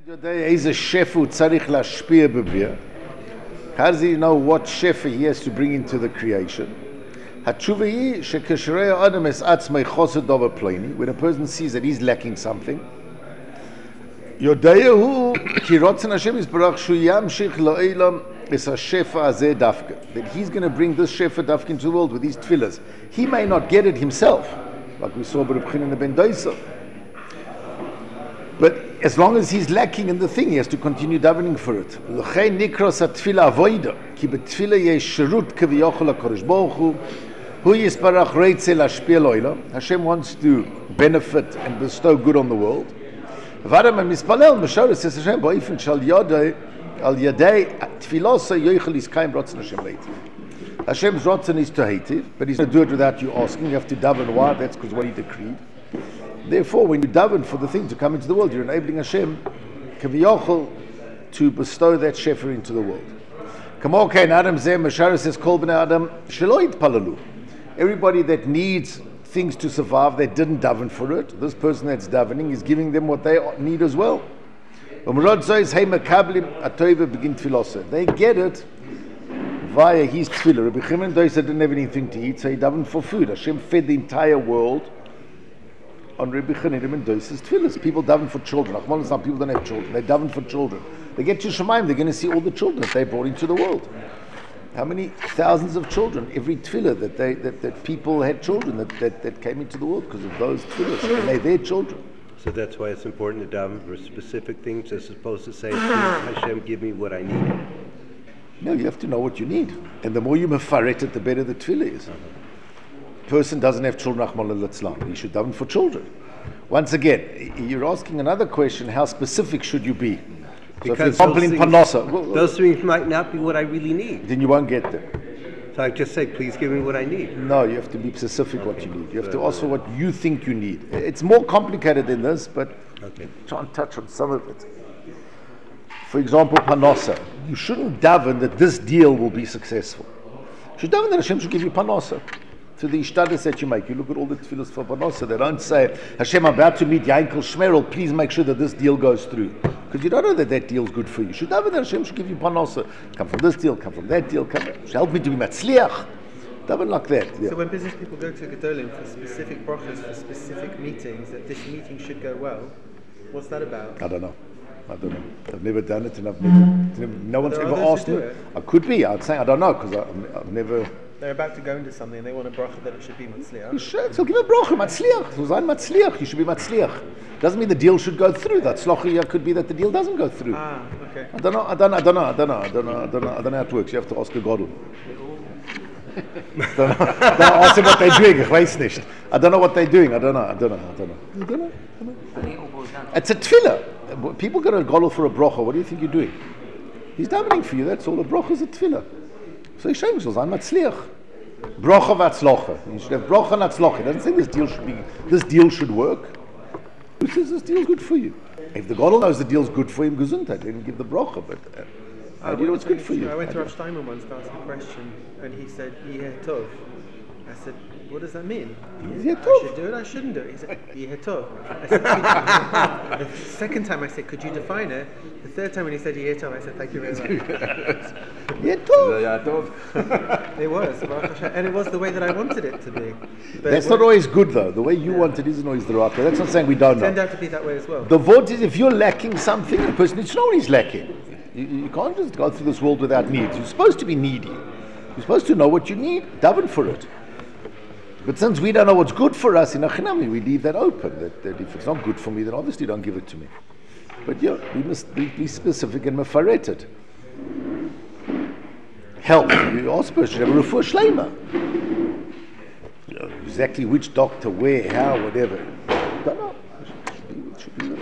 He's a chef who tzarich lashpia b'bir. How does he know what shefa he has to bring into the creation? When a person sees that he's lacking something, that he's going to bring this shefa dafka into the world with these tefillahs. He may not get it himself, like we saw Reb Chanina ben Dosa. But as long as he's lacking in the thing, he has to continue davening for it. Hashem wants to benefit and bestow good on the world. Hashem's rotzen is to hativ, but he's going to do it without you asking. You have to daven. Why? That's because what he decreed. Therefore, when you daven for the thing to come into the world, you're enabling Hashem kaviyachol to bestow that shefer into the world. Adam says, Kol b'nei Adam shelo yitpalalu. Everybody that needs things to survive, that didn't daven for it, this person that's davening is giving them what they need as well. They get it via his tefillah. Rabbi Shimon Dosa didn't have anything to eat, so he davened for food. Hashem fed the entire world on Rabbi Chanina ben Dosa's tefillahs. People daven for children. Some people don't have children. They daven for children. They get to Shemaim, they're going to see all the children that they brought into the world. How many thousands of children, every tefillah that people had children that came into the world because of those tefillahs, and they're their children. So that's why it's important to daven for specific things as opposed to say, Hashem, give me what I need. No, you have to know what you need. And the more you mefaret it, the better the tefillah is. Person doesn't have children, he should daven for children. Once again, you're asking another question: how specific should you be? So because if you're in Panosa, those things might not be what I really need. Then you won't get them. So I just say, please give me what I need. No, you have to be specific what you need. You have to ask for what you think you need. It's more complicated than this, but try and touch on some of it. For example, Panosa. You shouldn't daven that this deal will be successful. You should daven that Hashem should give you Panosa. To the ishtadis that you make. You look at all the tefillahs for Panosa. They don't say, Hashem, I'm about to meet Yankel Shmerel, please make sure that this deal goes through. Because you don't know that that deal's good for you. You should daven that Hashem should give you Panosa. Come from this deal, come from that deal, help me to be Matzliach. Daven like that. Yeah. So when business people go to Gedolim for specific brachas, for specific meetings, that this meeting should go well, what's that about? I don't know. I've never done it, and no one's ever asked me. I could be. I'd say I don't know because I've never. They're about to go into something and they want a bracha that it should be matzliach. You should. So give a bracha, matzliach. So zayin matzliach. You should be matzliach. Doesn't mean the deal should go through. That tzlochia could be that the deal doesn't go through. Okay. I don't know how it works. You have to ask a gadol. I don't know. Ask them what they're doing. Ich weiß nicht. I don't know what they're doing. I don't know. It's a tefillah. People go to a gadol for a bracha. What do you think you're doing? He's davening for you. That's all. A bracha is a tefillah. So he's saying, I'm matzliach. Bracha v'atzlocha. You should have bracha and atzlocha. He doesn't say this deal should work. Who says this deal's good for you? If the gadol knows the deal's good for him, gesundheit, then give the bracha. But how do you know it's good for you? I went to Rav Steinman once to ask a question, and he said, Yeh tov. I said, what does that mean? I should do it, I shouldn't do it. He said, Yeh tov. I said, the second time I said, could you define it? The third time when he said Yeh tov, I said, thank you very much. Yeh tov. It was, and it was the way that I wanted it to be. But that's not always good though. The way you want it isn't always the right way. That's not saying we don't know. It turned out to be that way as well. The vote is if you're lacking something, the person needs to know what he's lacking. You can't just go through this world without needs. You're supposed to be needy. You're supposed to know what you need, daven for it. But since we don't know what's good for us in Achinami, we leave that open. That if it's not good for me, then obviously don't give it to me. But yeah, we must be specific and mefaret it. Health. You are supposed to have a refuah shleima. Exactly which doctor, where, how, whatever. Don't know. It should be.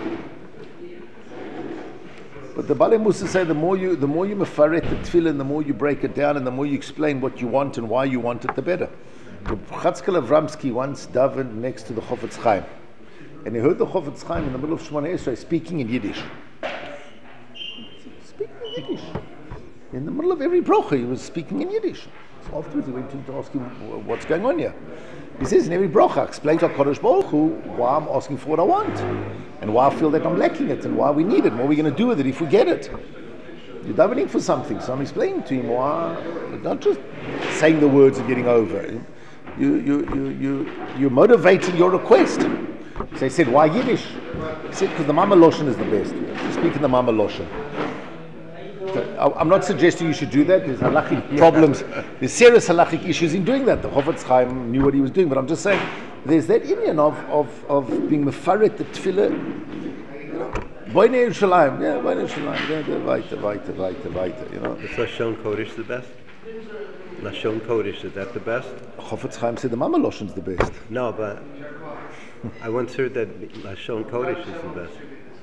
But the Balei Musa say the more you mefaret the tefillah, the more you break it down, and the more you explain what you want and why you want it, the better. Chatzkel Avramsky once davened next to the Chofetz Chaim, and he heard the Chofetz Chaim in the middle of Shemona Esrei speaking in Yiddish. In the middle of every brocha, he was speaking in Yiddish. So afterwards he went in to ask him, what's going on here? He says, in every bracha, explain to HaKadosh Baruch Hu why I'm asking for what I want, and why I feel that I'm lacking it, and why we need it, and what we're going to do with it if we get it. You're davening for something, so I'm explaining to him why, not just saying the words and getting over. You're motivating your request. So he said, why Yiddish? He said, because the Mama Loshen is the best. You speak in the Mama Loshen. So I'm not suggesting you should do that. There's halachic problems. There's serious halachic issues in doing that. The Chofetz Chaim knew what he was doing, but I'm just saying there's that Indian of being mefaret the tefillah. Boinei Yerushalayim, yeah, Boinei Yerushalayim, weiter, you know. Is Lashon Kodesh the best? Lashon Kodesh, is that the best? Chofetz Chaim said the Mama Loshen is the best. No, but I once heard that Lashon Kodesh is the best.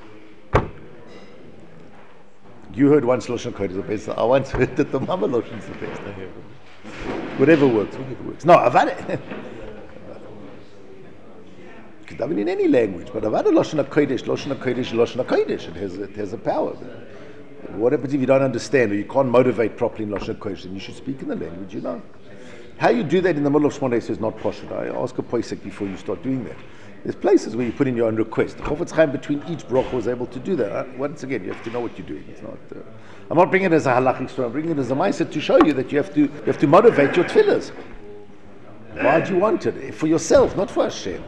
You heard once Lashon Kodesh is the best. I once heard that the Mama Loshen is the best. Whatever works. No, I've had it. You can daven in any language, but I've had a Lashon HaKodesh. It has a power. What happens if you don't understand or you can't motivate properly in Lashon HaKodesh? Then you should speak in the language you know. How you do that in the middle of Shmoneh is not poshut. I ask a poisek before you start doing that. There's places where you put in your own request. The Chofetz Chaim between each bracha was able to do that. Once again, you have to know what you're doing. It's not. I'm not bringing it as a halachic story. I'm bringing it as a mindset to show you that you have to motivate your tefillahs. Why do you want it? For yourself, not for Hashem.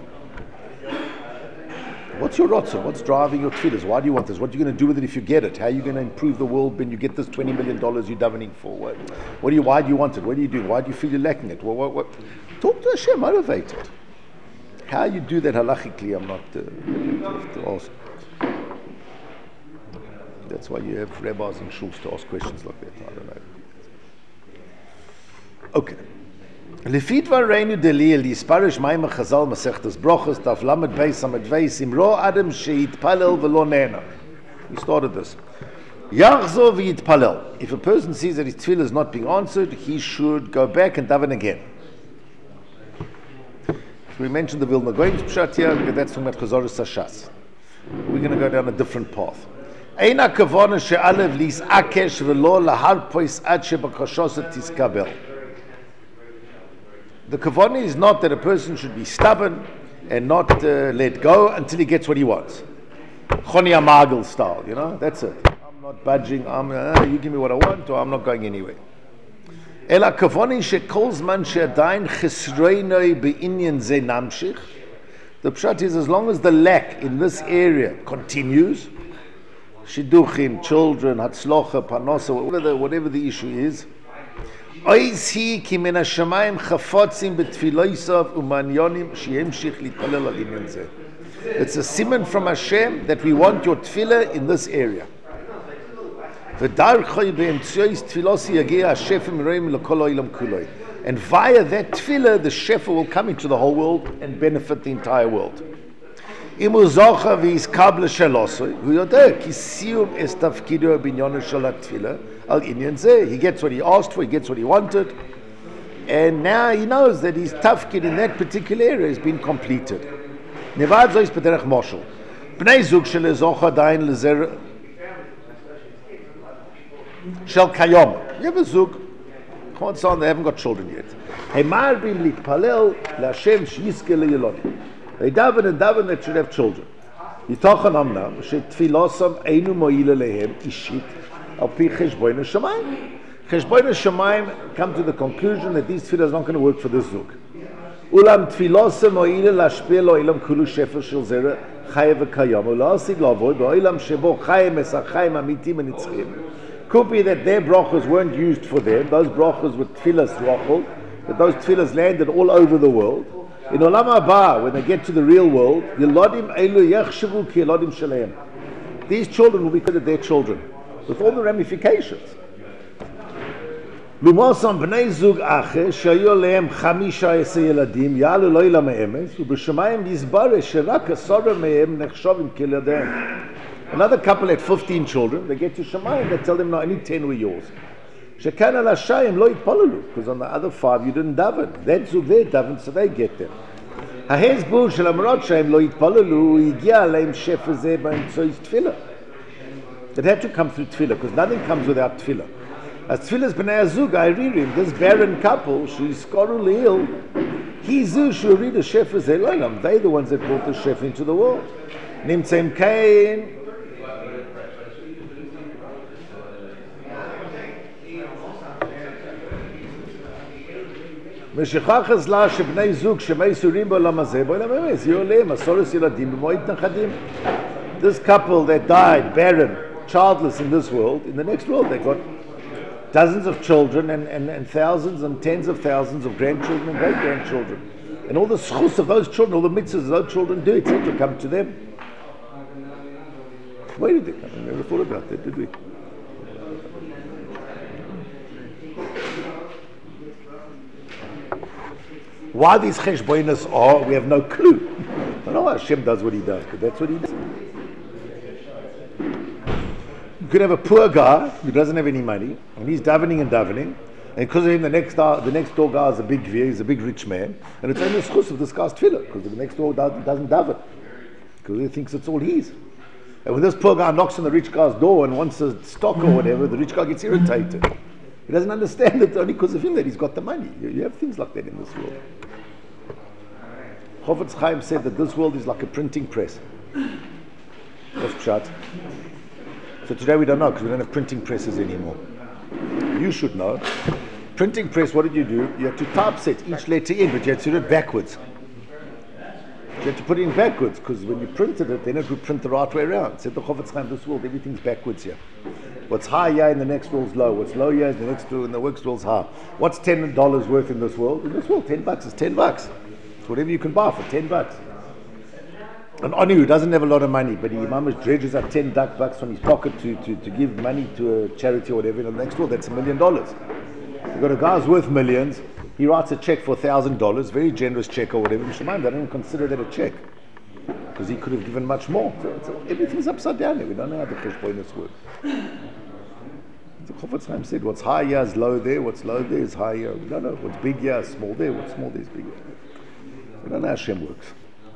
What's your rotzah? What's driving your tefillahs? Why do you want this? What are you going to do with it if you get it? How are you going to improve the world when you get this $20 million you're davening for? Why do you want it? What are you doing? Why do you feel you're lacking it? What? Talk to Hashem, motivate it. How you do that halachically, I'm not have to ask. That's why you have rabbis and shuls to ask questions like that. I don't know. Okay. Lefit vareinu delil yisparish ma'im chazal masechtas brochos daf lamed beis amad veis imro adam sheitpalel v'lo nena. We started this. Yachzo v'yitpalel. If a person sees that his tefillah is not being answered, he should go back and daven again. We mentioned the Vilna Gaon's pshat here, that's from Chazorus Sashas. We're going to go down a different path. Eina kavona she'alev lis akesh v'lo lahar pois ad shebakashos tiskabel. The kavona is not that a person should be stubborn and not let go until he gets what he wants. Choni Amagel style, you know, that's it. I'm not budging, you give me what I want, or I'm not going anywhere. Ela kavoni shekol zman she'adayin chesroinoi be'inyan ze namshich. The pshat is, as long as the lack in this area continues, shidduchim, children, hatzlocha, panosa, whatever the issue is, it's a siman from Hashem that we want your tefillah in this area. And via that tefillah, the shefa will come into the whole world and benefit the entire world. He gets what he asked for, he gets what he wanted, and now he knows that his tafkid in that particular area has been completed. Shel Kayom. You have a zug. They haven't got children yet. They daven and daven that should have children. Yitachan amnam shetfilosam einu moile lehem ishit al pi cheshboin hashamayim. Cheshboin hashamayim come to the conclusion that these tefillah is not going to work for this zug. Ulam tfilosam moile lashpeh lo ilam kulu shefer shel zera chayev v'kayam ulasig lavoy ba'olam shebo chayim esachayim amitim and nitzchim. Could be that their brachos weren't used for them. Those brachos were tefillas rochel, that those tefillas landed all over the world. In Olam Haba, when they get to the real world, Yelodim Elu Yechshavu Ki Yelodim Shaleim. These children will be considered their children, with all the ramifications. Lumosam Bnei Zug Ache Shayu Lehem Chamisha Ese Yeladim Yalu Lo Ilam Ha'emes Ub'Shamayim Yizbare Sherak Asora Mehem Nechshavim Ki Yeladem. Another couple had 15 children. They get to Shamayim, they tell them, no, only 10 were yours. Shekan al Hashayim lo yitpalalu, because on the other 5 you didn't daven. That zug there daven, so they get them. Hahezbu shel amrot shayim lo yitpalalu higia aleim shefa zeh b'emtzois tefillah. It had to come through tefillah, because nothing comes without tefillah. As Tfilas B'nai Azug, Ayririm, this barren couple, she's Skoru Leil, Hizu Shuri the Shef is Elolam. They're the ones that brought the Shef into the world. Nimtzem Kain. משכחת לה שבני זוג שמייסורים בעולם הזה, בעולם המס, יעולה, מסורס ילדים במועד נכדים. This couple that died barren, childless in this world, in the next world they got dozens of children and thousands and tens of thousands of grandchildren and great-grandchildren. And all the schus of those children, all the mitzvahs those children do, etc., come to them. Where did they come? We never thought about that, did we? Why these cheshbonos are, we have no clue. I know Hashem does what he does, but that's what he does. You could have a poor guy who doesn't have any money, and he's davening, and because of him, the next door guy is a big gvir, he's a big rich man, and it's only a schus of this guy's tefillah, because the next door doesn't daven, because he thinks it's all his. And when this poor guy knocks on the rich guy's door and wants a stock or whatever, the rich guy gets irritated. He doesn't understand that only because of him that he's got the money. You have things like that in this world. Chofetz Chaim said that this world is like a printing press. That's pshat. So today we don't know because we don't have printing presses anymore. You should know. Printing press, what did you do? You had to typeset each letter in, but you had to do it backwards. You had to put it in backwards because when you printed it, then it would print the right way around. Said the Chofetz Chaim, this world, everything's backwards here. What's high here in the next world's low. What's low here in the next world, in the next world's high. What's $10 worth in this world? In this world, $10 is $10. It's whatever you can buy for $10. An Oni who doesn't have a lot of money, but he mama's dredges up $10 from his pocket to give money to a charity or whatever in the next world, that's $1 million. You've got a guy who's worth millions, he writes a check for $1,000, very generous check or whatever. They don't even consider that a check because he could have given much more. So everything's upside down there. We don't know how the cheshbonos work. The Chofetz Chaim said, what's high here is low there, what's low there is high here. We don't know. What's big here is small there, what's small there is big here. We don't know how Hashem works.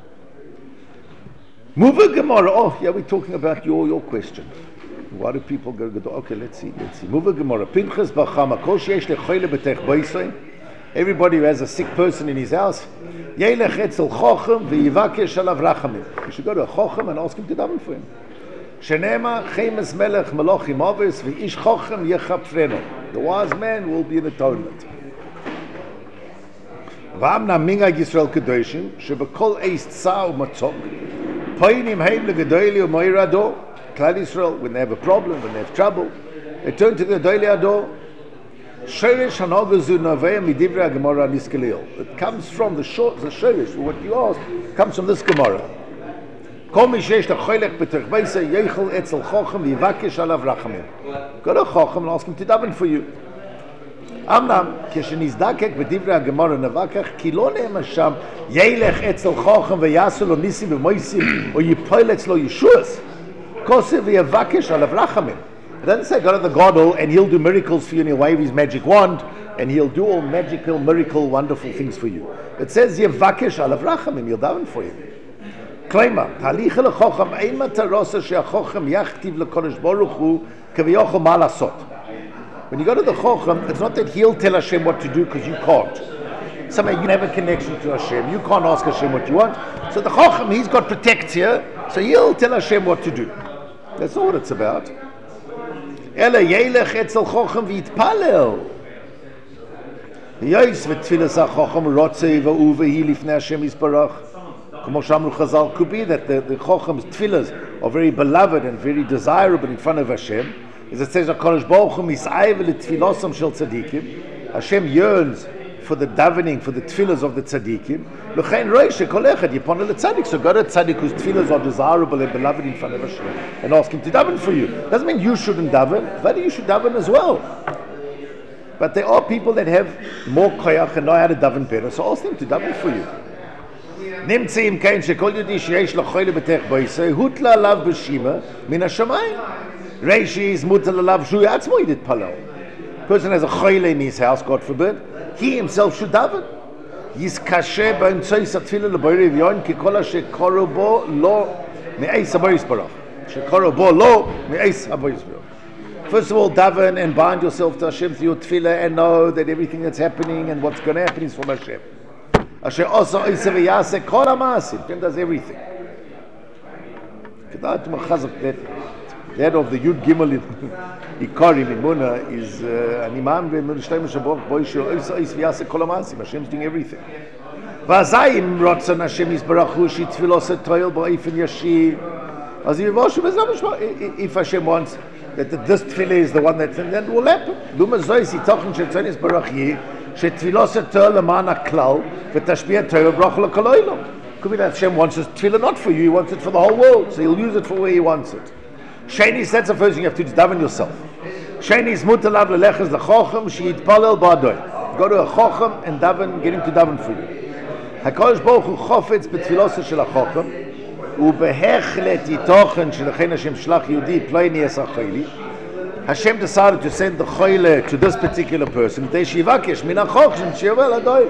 Move Gemara. Oh, yeah, we're talking about your question. Why do people go? Okay, let's see. Move Gemara. Pinchas b'chama kol sheyesh lechoyle b'tech boisay. Everybody who has a sick person in his house, yelech etzel chochem v'yivakesh alav rachamim. You should go to a chochem and ask him to daven for him. Shenema chemes melech melochim aves v'ish chochem yechapfreno. The wise man will be an atonement. V'amna minga Yisrael kedoshim shebekol eis tzah u'matzok. Poinim heim legedoili u'moirado. Klal Yisrael, when they have a problem, when they have trouble, they turn to the Gedoili Ado. Shorish hanogazu novei midivrei Gemara niskelil. It comes from the shorish. What you ask comes from this Gemara. Kol mi sheyesh lechoylech b'terech beisa yeichel etzel chochem v'yivakesh alav rachamim. Go to chochem and ask him to daven for you. Amnam keshenizdakek b'divrei Gemara nevakach ki lo ne'ema sham yeilech etzel chochem v'yasu lo nisim v'moisim or yipoil etzlo yeshuas. Kosev v'yivakesh alav rachamim. It doesn't say go to the Gadol and he'll do miracles for you and he'll wave his magic wand and he'll do all magical, miracle, wonderful things for you. It says Yevakesh alav rachamim, he'll daven for you. Klema, Halicha lechocham ein matarosa she'achochem yachtiv lekodesh baruch hu kaviyochem malasot. When you go to the Chochem, it's not that he'll tell Hashem what to do because you can't. Somehow you have a connection to Hashem. You can't ask Hashem what you want. So the Chochem, he's got protect here, so he'll tell Hashem what to do. That's not what it's about. Ela yelech etzel chochem v'yitpalel. Yois v'tfilas ha'chochem rotzei v'uvehi lifnei Hashem yisbarach. Como shamru Chazal, could be that the chochem's tfilas are very beloved and very desirable in front of Hashem. As it says, HaKadosh Baruch Hu mis'ayv l'tfilosam shel tzadikim. Hashem yearns for the davening, for the tfilas of the tzadikim. L'chein roish kol echad yipon l'tzadik. So go to tzaddik whose tfilas are desirable and beloved in front of Hashem and ask him to daven for you. Doesn't mean you shouldn't daven, but you should daven as well. But there are people that have more koyach and know how to daven better, so ask them to daven for you. Nimtzeim kain shekol yudi sheyesh l'choyle b'tech boisei hutla alav b'shima min hashamayim. Reishi is mutal alav shu yatzmo yidit palal. Person has a choyle in his house, God forbid, he himself should daven. Yis kashe b'entzoy satfila l'boyre v'yon ki kol she'koro bo lo me'eis haboyis barach. She'koro bo lo me'eis haboyis barach. First of all, daven and bind yourself to Hashem through your tefillah and know that everything that's happening and what's going to happen is from Hashem. Hashem also Hashem does everything. That of the Yud Gimel Ikarim in Muna is an imam Hashem's doing everything. Vazayim Ratzon Hashem is Barachushi Tfilos Toil Ba'ifin Yashir. If Hashem wants that this tefillah is the one that's, and then it will happen. Luma Zoisi Tochen Shetzonis Barachi Shetfilos Toil Lemana Klal V'Tashbiyat Toil Brachol Kaloilom. Could be that Hashem wants his tefillah not for you, he wants it for the whole world, so he'll use it for where he wants it. Sheni, that's the first thing you have to do, daven yourself. Sheni is mutalav lelechas lechochem sheitpalel ba'adoy. Go to a chochem and daven, get him to daven for you. HaKadosh Baruch Hu chofetz betfilosa shel hachochem ubehechlet itochen shelechen Hashem shlach Yehudi ploini es ha'chayli. Hashem decided to send the choyle to this particular person. They shivakesh min hachochem she'ovel adoy.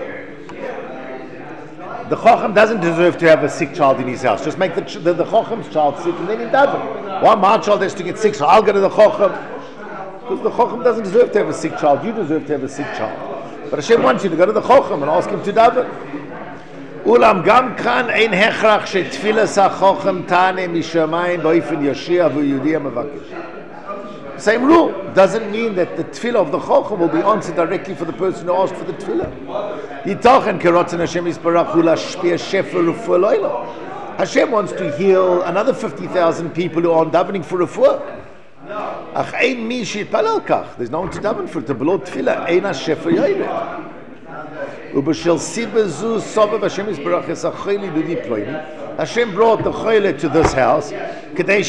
The Chochem doesn't deserve to have a sick child in his house. Just make the Chochem's child sick and then he daven. Why my child has to get sick, so I'll go to the Chochem? Because the Chochem doesn't deserve to have a sick child. You deserve to have a sick child. But Hashem wants you to go to the Chochem and ask him to daven. Ulam gam kan ein hechrach shetfilas hachochem tane mishamayim ba'ifin yashir avu Yehudi ha'mevakesh. Same rule. Doesn't mean that the tefillah of the Chochem will be answered directly for the person who asked for the tefillah. Hashem wants to heal another 50,000 people who aren't davening for refuah. There's no one to daven for it. The below tefillah ein ha-shefer yoyred. Hashem brought the choyle to this house. So he'll go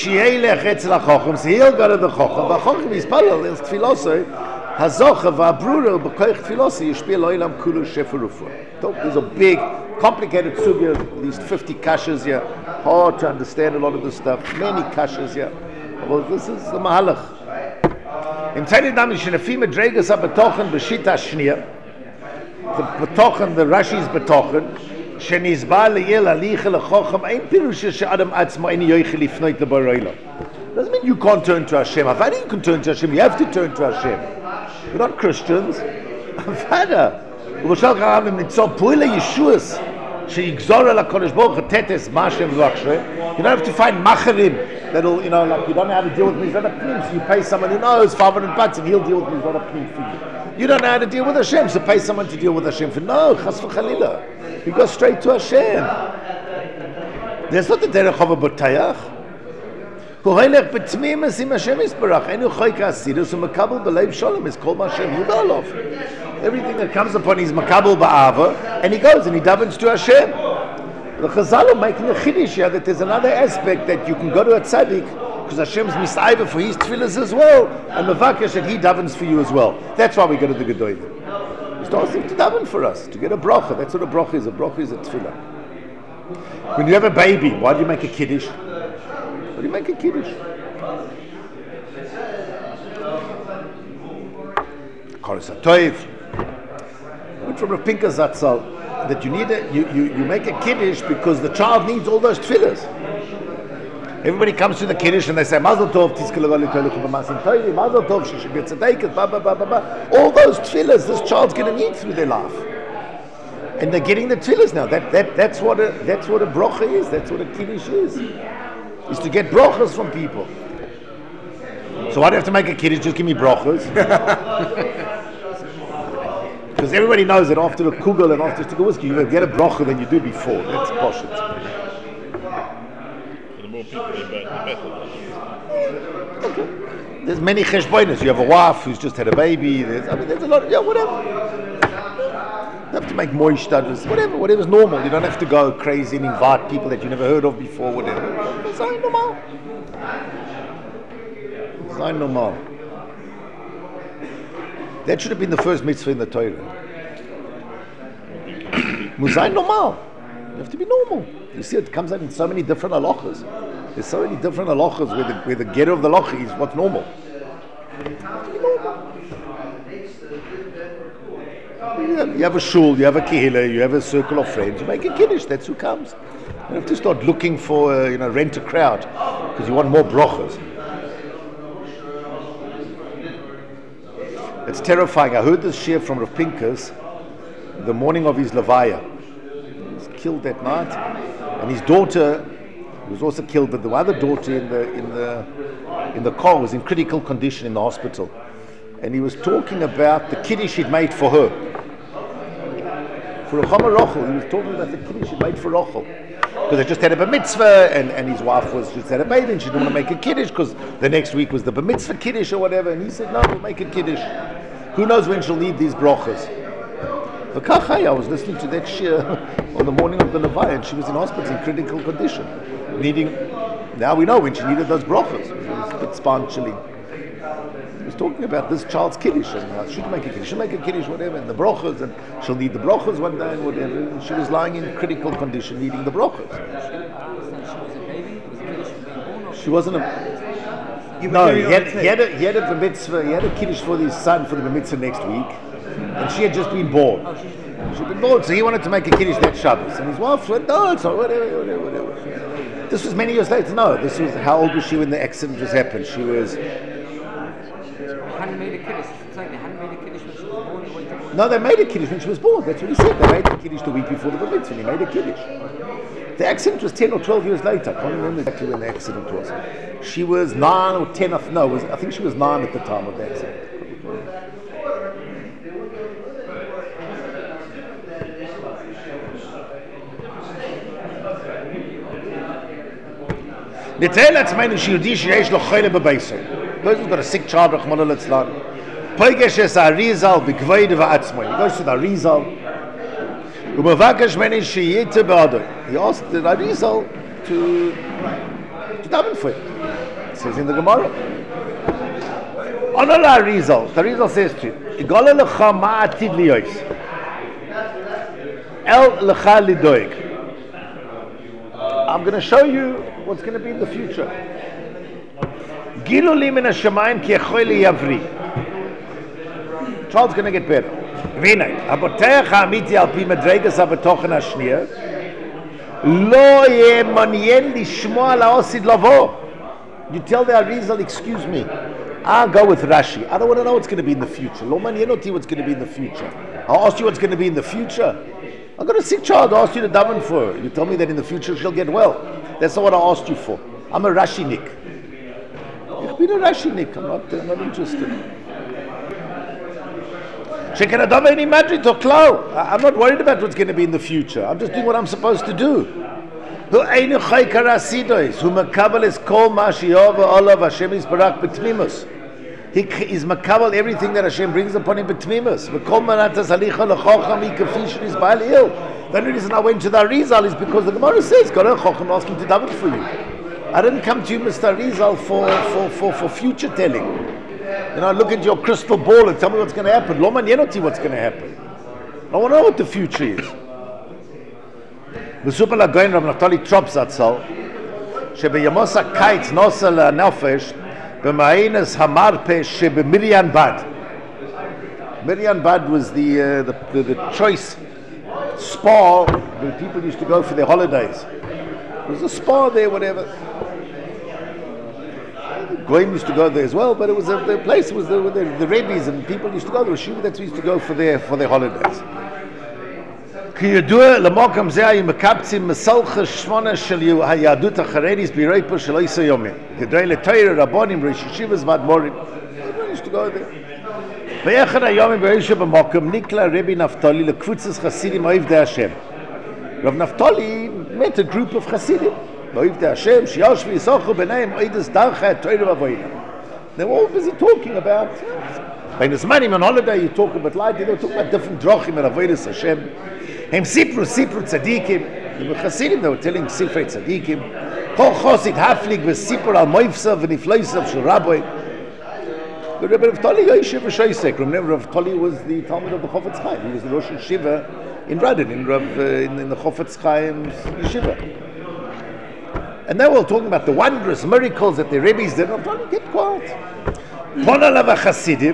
to the Chochem. V'Chochem is palal is tefilosoi. Hazocha v'abrura b'koich tefilosoi yishpil lo'ilam kulu shefer refuah. There's a big, complicated sugya. At least 50 kashas here. Hard to understand a lot of this stuff. Many kashas here. Well, this is the mahalach. In Tani Dami Shenafim Adregas HaBetochen B'shita Shnia. The Betochen, the Rashi's Betochen. Shenizba leyel alicha lechochem ein pirusha she'adam atzma ein yoichel lifnoi lebaroila. Doesn't mean you can't turn to Hashem. Avada, you can turn to Hashem. You have to turn to Hashem. You're not Christians. Avada. U'v'shal ka'am mitzor pu'ila yeshuas she'yigzor al HaKadosh Baruch Hu tetes ma'ashem v'achshe. You don't have to find macharim that'll, like you don't know how to deal with Mizrah Pnim, so you pay someone who knows 500 bucks and he'll deal with Mizrah Pnim for you. You don't know how to deal with Hashem, so pay someone to deal with Hashem for. No, chas v'chalila. You go straight to Hashem. There's not the derech of a b'tayach. Hu hoylech b'tmimus im Hashem yisbarach. Enu choy ka'asidus u'makabel b'leiv shalom is kol ma'Hashem yudalov. Everything that comes upon his makabel ba'ava, and he goes and he davens to Hashem. The Chazal are making a chiddush here that there's another aspect that you can go to a tzaddik because Hashem's misaiva for his tefillahs as well, and mevakesh that he davens for you as well. That's why we go to the Gedolim. Just ask him to daven for us, to get a bracha. That's what a bracha is. A bracha is a tefillah. When you have a baby, why do you make a kiddush? Why do you make a kiddush? Koros HaToiv. Went from Rav Pinkas Zatzal that you need you make a kiddush because the child needs all those tefillahs. Everybody comes to the kiddush and they say Mazel Tov, Mazel Tov, she should be a tzedekah, all those tefillahs this child's going to need through their life, and they're getting the tefillahs now. That's what a bracha is. That's what a kiddush is to get brachas from people. So why do you have to make a kiddush? Just give me brachas. Because everybody knows that after a kugel and after a stick of whiskey, you get a bracha than you do before. That's poshut. The more people, the better. Okay. There's many cheshbonos. You have a wife who's just had a baby. There's a lot. Yeah, whatever. You have to make moish studies. Whatever's normal. You don't have to go crazy and invite people that you never heard of before. Whatever. It's normal. It's normal. That should have been the first mitzvah in the Torah. Muzay normal. You have to be normal. You see, it comes out in so many different halachas. There's so many different halachas where the getter of the halacha is what's normal. You have a shul, you have a kehillah, you have a circle of friends. You make a kiddush. That's who comes. You don't have to start looking for rent a crowd because you want more brachas. It's terrifying. I heard this shir from Rav Pinkus the morning of his levaya. He was killed that night, and his daughter was also killed. But the other daughter in the car was in critical condition in the hospital, and he was talking about the kiddush he'd made for her. For Ruchama Rochel, he was talking about the kiddush he'd made for Rochel. Because they just had a bar mitzvah, and his wife was just had a baby, and she didn't want to make a kiddush because the next week was the bar mitzvah kiddush or whatever. And he said, "No, we'll make a kiddush. Who knows when she'll need these brachas?" I was listening to that shir on the morning of the levaya, and she was in hospital in critical condition, needing. Now we know when she needed those brachas. It was a bit spine chilling. He was talking about this child's kiddush, and how she should make a kiddush, whatever, and the brachas, and she'll need the brachas one day, and whatever. And she was lying in critical condition, needing the brachas. She wasn't a. No, he had a bar mitzvah. He had a kiddush for his son for the bar mitzvah next week, and she had just been born. She'd been born, so he wanted to make a kiddush that Shabbos, and his wife said, "No, it's not. Whatever." This was many years later. No, this was how old was she when the accident was happened? She was. Hadn't made a kiddush. It's like they hadn't made a kiddush when she was born. No, they made a kiddush when she was born. That's what he said. They made a kiddush the week before the bar mitzvah. He made a kiddush. The accident was 10 or 12 years later. I can't remember exactly when the accident was. She was 9 or 10. I think she was 9 at the time of the accident. Let's mean שיהודי שיש לו חולה בביתו. Goes got a sick child, Rahman al-Islam. Poigesh es Arizal b'kvoid v'atzmoi. He goes to the Arizal. U'mavakesh meni sheyete b'adoi. He asked the Arizal to daven for him. It says in the Gemara. Honor Arizal. The Arizal says to him, Igala lecha ma'atid liyois. El lecha lidoig. I'm going to show you what's going to be in the future. Child's going to get better. You tell the Arizal, excuse me, I'll go with Rashi. I don't want to know what's going to be in the future. What's going to be in the future. I'll ask you what's going to be in the future. I've got a sick child, I asked you to daven for her. You tell me that in the future she'll get well. That's not what I asked you for. I'm a Rashi-nik. Ich bin a Rashi-nik. I'm not interested. I'm not worried about what's going to be in the future. I'm just doing what I'm supposed to do. Who is He is makabel everything that Hashem brings upon him betmimus. The only reason I went to the Arizal is because the Gemara says, God Chochem asking to daven for you. I didn't come to you, Mr. Arizal, for future telling. You know, look at your crystal ball and tell me what's going to happen. Lo manyenoti what's going to happen. I want to know what the future is. Besuper lagoin Rav Naftali Trop Zatzal, shebeyamos ha'kaitz nosel ha'nefesh, b'ma'ines hamarpe shebemirian bad. Mirian Bad was the choice spa where people used to go for their holidays. There was a spa there, whatever. Goyim used to go there as well, but it was the place was the rabbis and people used to go there. That's who used to go for their holidays. כידוע למוקם זה היו מקבצים מסלחה שמונה של היהדות החרדית באירופה של 10 ימים. כדי לתאר רבונים, ראש ישיבות ואדמו"רים. Everyone used to go there. באחד הימים באירופה במוקם נקלע רבי נפתלי לקבוצת חסידים אוהבי השם. רב נפתלי met a group of חסידים. אוהבי השם שיושבים וישוחחו ביניהם עידס דרכי התורה והעבודה. They were all busy talking about. When it's money on holiday, you talk about light. They were talking about different drachim and avodas Hashem. Hem sipru tzadikim. They were Hasidim. They were telling sifrei tzadikim. Kol chosid haflig v'sipur al moivsav v'nifloisav shel rabbi. But Rabbi Naftali Yoshev Shoisek. Remember, Rav Tali was the Talmud of the Chofetz Chaim. He was the Rosh Yeshiva in Radin, in the Chofetz Chaim's yeshiva. And they were all talking about the wondrous miracles that the rabbis did. Rav Tali kept quiet. Pona lava Hasidim.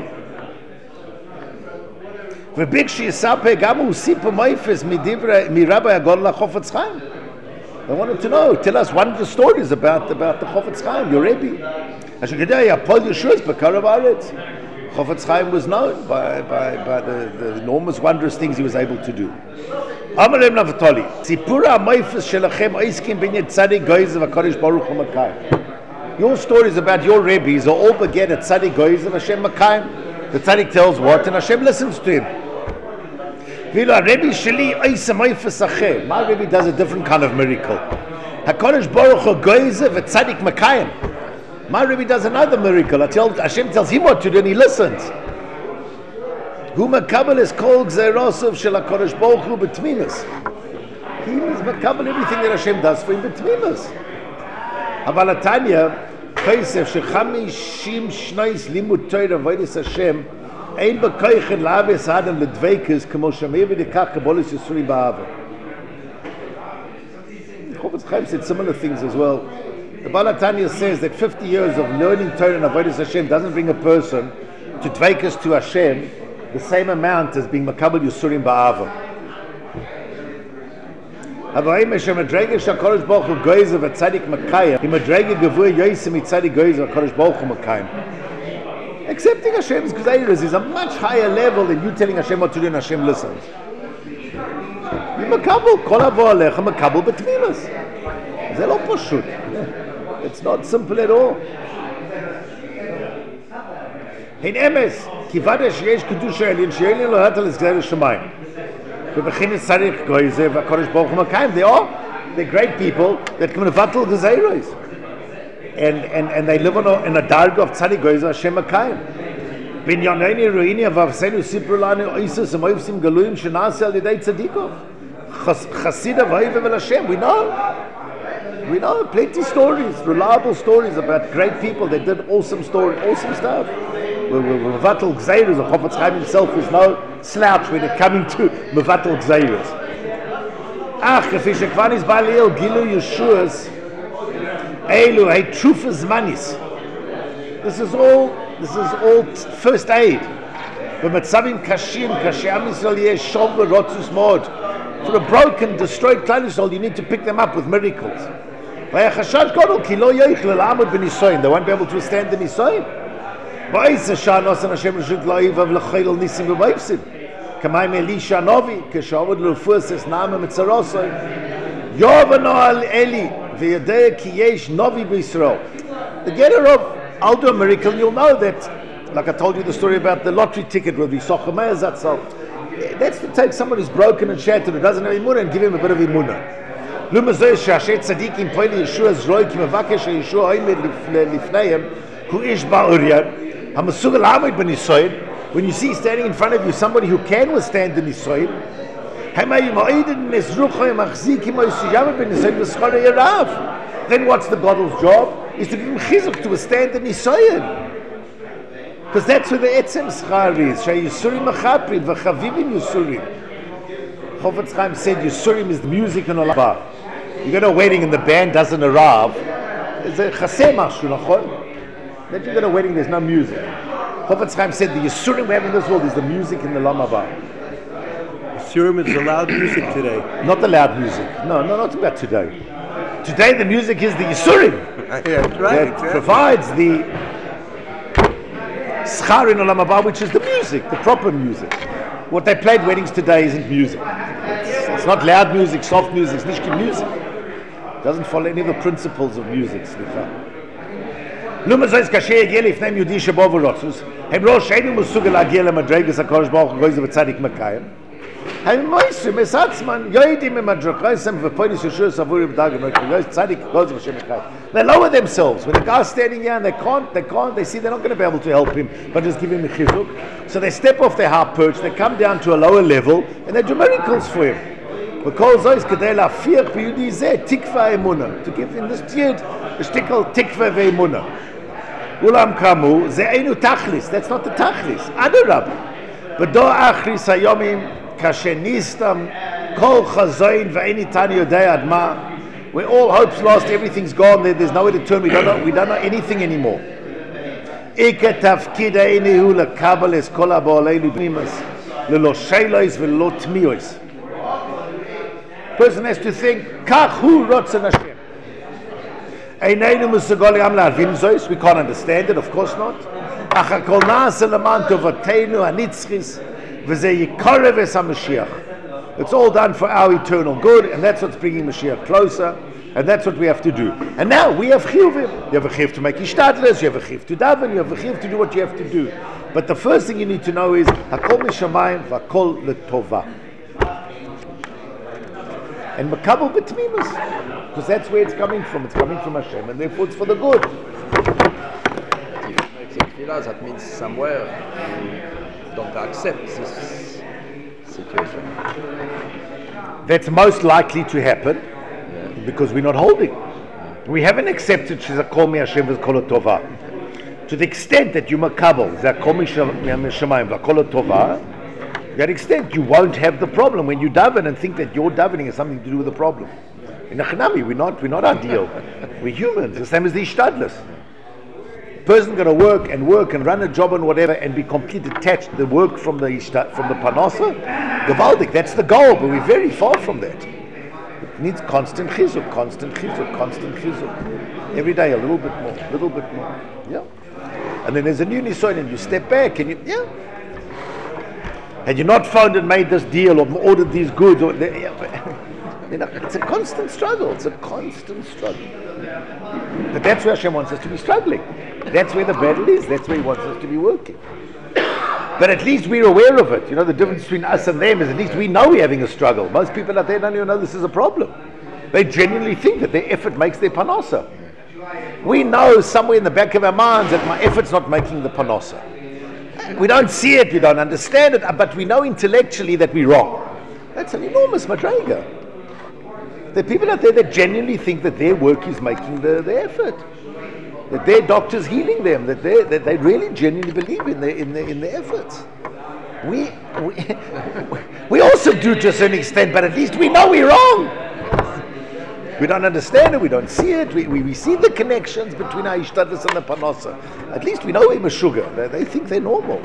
וביקש שיספר גם הוא סיפור מייפס מרבי הגאון לחופץ חיים. They wanted to know, tell us one of the stories about the Chofetz Chaim, your Rebbe. אשר כדאי, הפועל ישועות בקרב הארץ. Chofetz Chaim was known by the enormous, wondrous things he was able to do. Amar Reb Naftali, Sipura Moifes Shelachem Oiskim Binyan Tzadik Goyzev HaKadosh Baruch Hu Makayim. Your stories about your Rebbes are all beget at Tzadik Goyzev Hashem Makayim. The Tzadik tells what, and Hashem listens to him. Vila Rebbe Sheli Oisem Moifes Achem. My Rebbe does a different kind of miracle. HaKadosh Baruch Hu Goyzev at Tzadik Makayim. My Rebbe does another miracle. Hashem tells him what to do and he listens. Hu makabel is called Gzeirosov Shel HaKadosh Baruch Hu B'tmimus. He is makabel everything that Hashem does for him B'tmimus. Aval Atanya, Chaysev Shechamishim Shnois Limud Torah Avodas Hashem Ein B'koichet La'aves Adam L'dveikes K'mo Shameir V'dikach Kabbalas Yisuri Ba'ava. Chofetz Chaim said similar things as well. The Baal HaTanya says that 50 years of learning Torah and Avodas Hashem doesn't bring a person to dveikus to Hashem the same amount as being makabel Yisurim Ba'ava. Havayim Hashem Madrega Shakadosh Baruch Hu Goyzev Atzadik Makayim He Madrega Gevur Yosim Itzadik Goyzev HaKadosh Baruch Hu Makayim. Accepting Hashem's Gzeiros is a much higher level than you telling Hashem what to do and Hashem listens. You makabel Kol Avo Alecha makabel B'tmilas. Ze lo pashut. It's not simple at all. In emes Kivada sheyesh kedusha elin she'elin lo hatal esgzer shemayim. Bebechinus tzarich goyzev HaKadosh Baruch Hu Makayim. They're great people that can mevatel gezeiros, and they live in a darga of tzadik goyzev Hashem Makayim. Binyanoni ruini avavsenu sipru lanu oisus amoyvsim galuyim shenase al yedei tzadikov. Chasida v'oivev el Hashem. We know plenty stories, reliable stories about great people that did awesome stuff. Mevatel Gzeirus, the Chofetz Chaim himself is no slouch when it coming to Mevatel Gzeirus. Ach, if ich ekvanis ba'aleel gilu Yeshuas, elu hey trufas manis. This is all first aid. B'matzavim kashim kashem Yisrael yesh shov v'rotzus mod. For a broken, destroyed Klal Yisrael, you need to pick them up with miracles. They won't be able to withstand the nisoyin. Kamaim Elisha Novi, Keshavod Lufus Nama Mitzarosoi, Yovano Al Eli, V'yadei Ki Yesh Novi B'Yisrael. The getter of, I'll do a miracle, you'll know that, like I told you the story about the lottery ticket with Yisachar Meir Zatzal. That's to take someone who's broken and shattered, who doesn't have imunah, and give him a bit of imunah. Lumazoi Shashet Tzadikim Poili Yeshua Zroi Ki Mevakesh Yeshua Oimed Lifneim Hu Ish Ba'Uryan HaMasugal Hamid Ben Yisoyin. When you see standing in front of you somebody who can withstand the nisoyin, then what's the bottle's job? Is to give him chizuk to withstand the nisoyin. Because that's where the etzem schar is. Shayisurim achaprim v'chavivim yusurim. Chofetz Chaim said yusurim is the music in Olam Haba. You go to a wedding and the band doesn't arrive. It's a chaseh mashu, nachon? Then you go to a wedding, there's no music. Chofetz Chaim said the Yisurim we have in this world is the music in the Olam Haba. Yisurim is the loud music today. Not the loud music. No, not about today. Today the music is the Yisurim. Yeah, that's right. That provides the schar in Olam Haba, which is the music, the proper music. What they play at weddings today isn't music. It's not loud music, soft music, it's nishki music. It doesn't follow any of the principles of music. Luma says kasher yel ifnem yudi shebo v'rotzus. Hem lo sheinu musugel agel madregas HaKadosh Baruch Hu goyzev v'tzadik makayim. Hem moisrim esatzman yoidim emadrokaisem v'poinis Yeshua savurim b'dagim goyzev tzadik goyzev Hashem makayim. They lower themselves when the guy's standing here and they can't. They see they're not going to be able to help him, but just give him a chizuk. So they step off their high perch, they come down to a lower level, and they do miracles for him. Because those kedei la'afiach b'yudi zeh tikva emunah, to give in this yid a shtickle tikva ve'emunah. Ulam kamu ze einu tachlis. That's not the tachlis. Adarab. But do achris hayomim kashenistam kol chazayin ve'eni tani yodei adma. Where all hope's lost, everything's gone. There's nowhere to turn. We don't know anything anymore. Ike tafkid einehu lekabel es kol ha'ba'aleinu b'nimas lelo sheilos v'lelo tmiyos. Person has to think kach hu rotzen Hashem. We can't understand it, of course not. אך הכל נעשה למען טובתנו הנצחית, וזה יקרב את המשיח. It's all done for our eternal good, and that's what's bringing Mashiach closer, and that's what we have to do. And now we have chiyuvim. You have a chiyuv to make ishtadlus, you have a chiyuv to daven, you have a chiyuv to do what you have to do. But the first thing you need to know is hakol mishamayim v'akol letova. And makabel b'tmimus, because that's where it's coming from. It's coming from Hashem, and therefore it's for the good. That means somewhere you don't accept this situation. That's most likely to happen because we're not holding. We haven't accepted Shizakol mi Hashem v'kol tova. To the extent that you makabel Zakol mi Shemayim v'kol tova, to that extent you won't have the problem when you daven and think that your davening has something to do with the problem. In Achnami, we're not ideal. We're humans, the same as the Ishtadlus. Person going to work and run a job and whatever and be completely attached to the work from the Parnasa, Gavaldik, that's the goal, but we're very far from that. It needs constant chizuk. Every day a little bit more. Yeah. And then there's a new nisoin and you step back and had you not found and made this deal or ordered these goods, it's a constant struggle. But that's where Hashem wants us to be struggling. That's where the battle is. That's where He wants us to be working. But at least we're aware of it. You know, the difference between us and them is at least we know we're having a struggle. Most people out there don't even know this is a problem. They genuinely think that their effort makes their panasa. We know somewhere in the back of our minds that my effort's not making the panasa. We don't see it, we don't understand it, but we know intellectually that we're wrong. That's an enormous madrega. There are people out there that genuinely think that their work is making the effort. That their doctor's healing them, that they really genuinely believe in their efforts. We also do to a certain extent, but at least we know we're wrong. We don't understand it, we don't see it, we see the connections between our Ishtadlus and the Parnasa. At least we know we're Meshuggah. They think they're normal.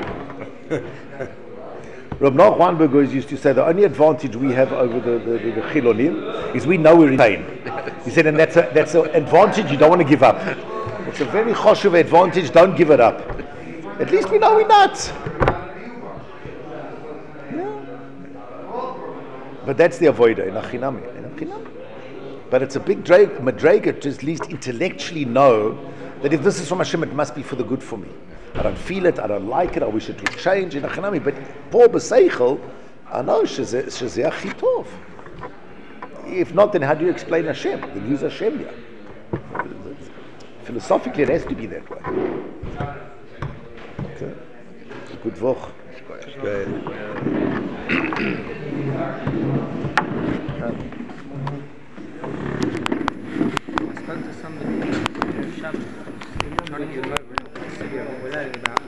Rav Noach Weinberg used to say the only advantage we have over the Chilonim is we know we're in pain. He said, and that's an advantage you don't want to give up. It's a very choshev advantage, don't give it up. At least we know we're nuts. Yeah. But that's the avoider in Achinami. But it's a big madrega to at least intellectually know that if this is from Hashem, it must be for the good for me. I don't feel it, I don't like it, I wish it would change in Achinami. But po b'seichel, I know shezeh achitov. If not, then how do you explain Hashem? Then use Hashem here. Philosophically, it has to be that way. Okay. Good voch. Good. I spoke to somebody on Shabbat, trying to get him over it, about